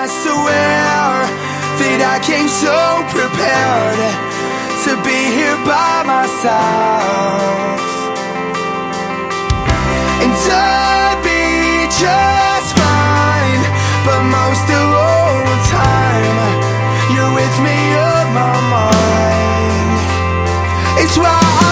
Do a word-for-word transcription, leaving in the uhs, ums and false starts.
I swear that I came so prepared to be here by myself, and I'd be just fine. But most of all the time, you're with me on my mind. It's why I